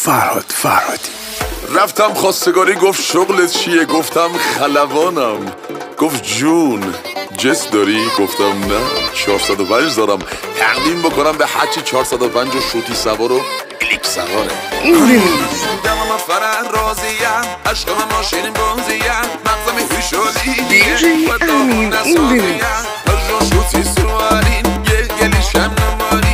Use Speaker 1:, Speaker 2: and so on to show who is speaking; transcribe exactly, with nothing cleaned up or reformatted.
Speaker 1: فرهاد فرهادی.
Speaker 2: رفتم خواستگاری گفت شغلت چیه؟ گفتم خلبانم. گفت جون جس داری؟ گفتم نه چهارصد و پنج دارم تقدیم بکنم به حج چهارصد و پنج و شوتی سوار و کلیک سواره. دلم فرح راضیم عشقم ماشین بازیم مغزم هیشالیه و دامون نسازیم هر جا شوتی سوارین یه گلیشم نماری